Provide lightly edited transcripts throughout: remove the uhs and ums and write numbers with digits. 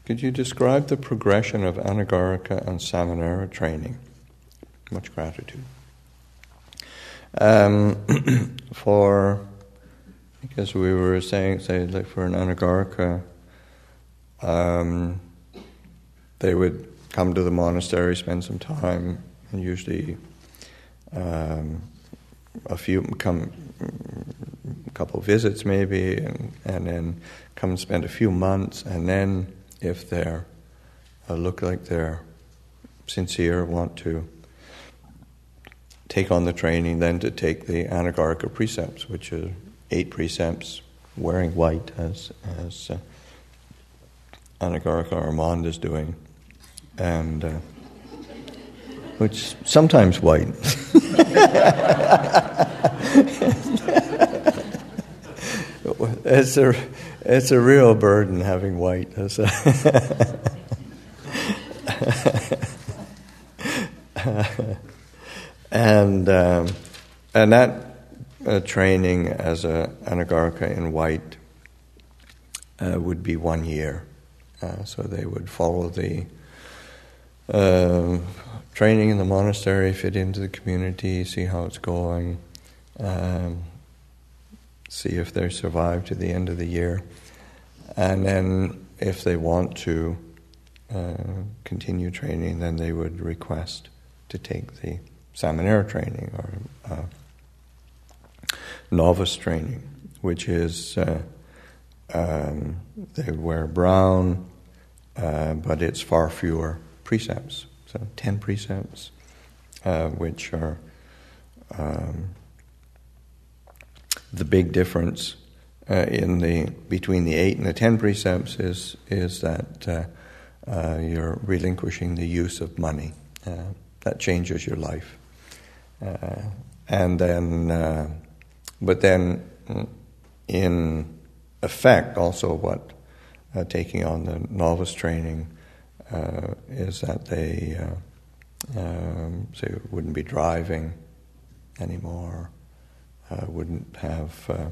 Could you describe the progression of Anagarika and Samanera training? Much gratitude. Because we were saying, say, like for an Anagarika, they would come to the monastery, spend some time, and usually a couple visits maybe, and then come and spend a few months, and then if they're look like they're sincere, want to take on the training, then to take the Anagarika precepts, which are 8 precepts, wearing white as Anagarika Armand is doing, and which sometimes white. It's a real burden having white. And that training as a Anagarika in white would be 1 year. So they would follow the training in the monastery, fit into the community, see how it's going, see if they survive to the end of the year. And then if they want to continue training, then they would request to take the Samanera training or novice training, which is they wear brown, but it's far fewer precepts. So 10 precepts, which are the big difference between the 8 and the 10 precepts is that you're relinquishing the use of money. That changes your life, and then, but then, in effect, also what taking on the novice training is that they say wouldn't be driving anymore, wouldn't have,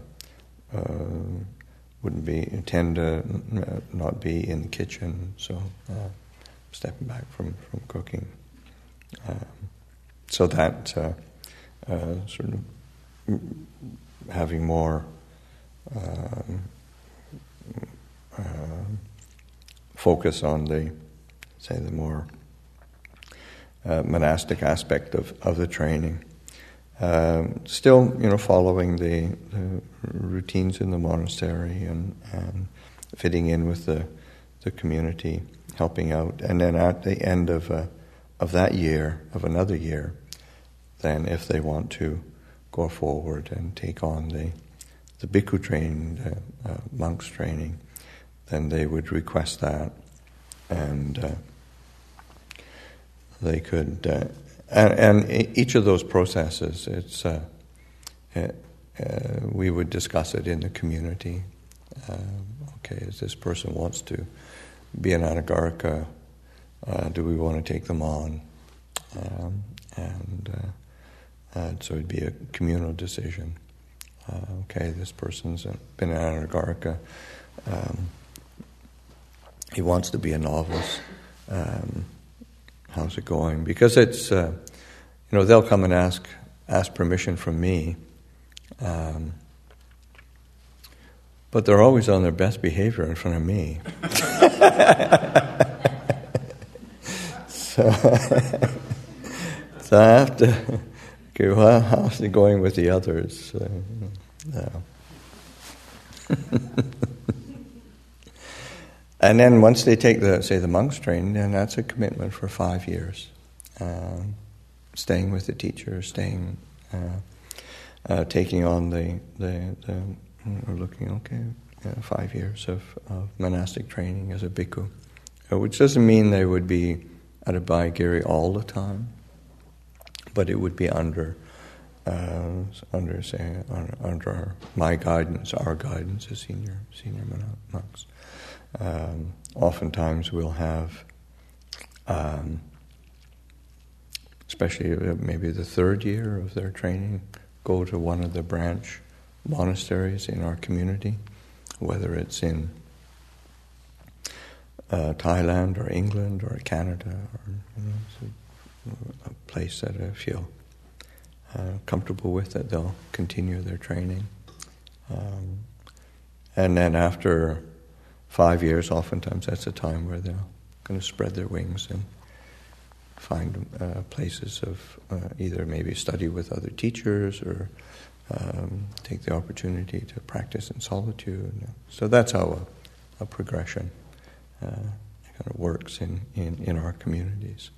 tend to not be in the kitchen, so stepping back from cooking. So that sort of having more focus on the more monastic aspect of the training. Still, following the routines in the monastery and fitting in with the community, helping out, and then at the end of that year, of another year, then if they want to go forward and take on the bhikkhu training, the monks training, then they would request that, and they could. And each of those processes, we would discuss it in the community. Okay, if this person wants to be an Anagarika, do we want to take them on? So it'd be a communal decision. Okay, this person's been an Anagarika. He wants to be a novice. How's it going? Because it's, they'll come and ask permission from me, but they're always on their best behavior in front of me. So I have to, okay, well, how's it going with the others? And then once they take the monks training, then that's a commitment for 5 years. Staying with the teacher, taking on looking, 5 years of monastic training as a bhikkhu. Which doesn't mean they would be at Abhayagiri all the time, but it would be under my guidance, our guidance as senior monks. Oftentimes we'll have, especially maybe the 3rd year of their training, go to one of the branch monasteries in our community, whether it's in Thailand or England or Canada, or a place that I feel comfortable with, that they'll continue their training. And then after 5 years, oftentimes that's a time where they're going to spread their wings and find places of either maybe study with other teachers or take the opportunity to practice in solitude. So that's how a progression kind of works in our communities.